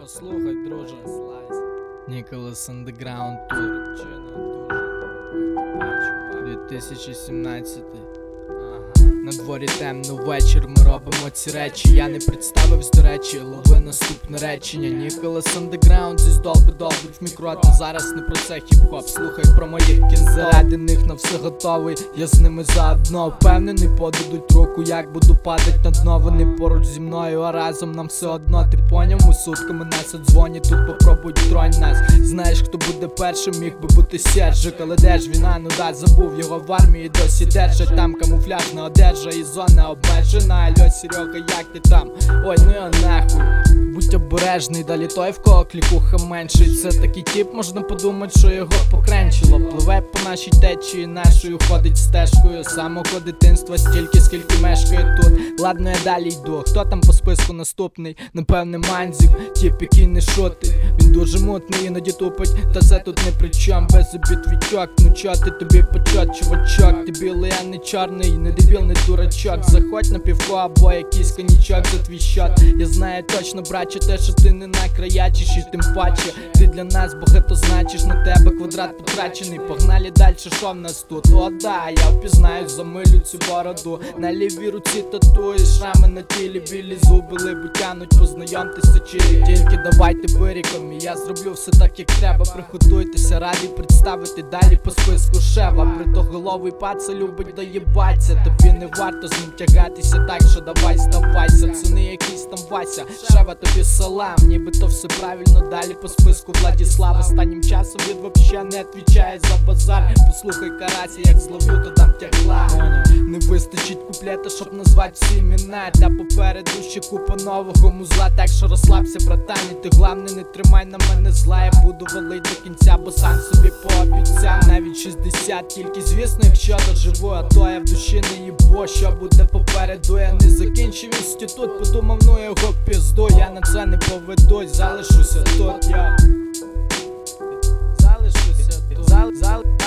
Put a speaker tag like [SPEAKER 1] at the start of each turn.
[SPEAKER 1] Послухай, друже, Ніколас Андеграунд Тур 2017. На дворі темно вечір, ми робимо ці речі. Я не представився, до речі, лови наступне речення. Ніколас Андеграунд зі здолби-долбить в мікроти. Зараз не про це хіп-хоп, слухай про моїх кін. Заради них на все готовий, я з ними заодно. Впевнений, подадуть руку, як буду падать на дно. Вони поруч зі мною, а разом нам все одно. Ти поняв, ми сутками нас одзвонять, тут попробують тронь нас. Знаєш, хто буде першим, міг би бути Сержик. Але де ж він, ну да, забув, його в армії досі держать. Там камуфляжна одежа і зона обмежена. Алло, Серега, як ти там? Ой, ну я нахуй. Будь обережний, далі той, в кого клікуха менший. Це такий тип, можна подумати, що його покренчило. Пливе по нашій течії нашою, ходить стежкою. Самого дитинства стільки, скільки мешкає тут. Ладно, я далі йду. Хто там по списку наступний? Напевне, Манзік, тип, який не шутить. Він дуже мутний, іноді тупить, та це тут не при чом. Без обід відтьок, ну чо ти тобі почот, чувачок? Ти білий, а не чорний, не дебіл, не дурачок. Заходь на півко або якийсь коньячок за твій щот. Я знаю точно, браче, те, що ти не найкраячиш, і тим паче ти для нас багато значиш, на тебе квадрат потрачений. Погнали далі, що в нас тут? О, да, я впізнаю, замилю цю бороду. На лівій руці татуї, шрами на тілі, білі зуби, либу тянуть, познайомтеся чилі. Тільки давайте биріком, і я зроблю все так, як треба. Приготуйтеся, раді представити далі по списку шева. Бритоголовий паца любить доєбаться. Тобі не варто з ним тягатися, так що давай здавайся. Це не якийсь там Вася, шева тобі салам. Ніби то все правильно, далі по списку Владислав. Останнім часом він вообще не відвічає за базар. Послухай Карасі, як зловлю, то дам тягла. Не вистачить куплета, щоб назвати всі імена. Та попереду ще купа нового музла. Так що розслабся, братан, і ти главне не тримай на мене зла. Я буду валить до кінця, бо сам собі пообіцяв. Навіть 60, тільки звісно, якщо доживу. А то я в душі не їбу, що буде попереду. Я не закінчив інститут, подумав, ну його пізду. Я на це не поведусь, залишуся тут, я залишуся тут.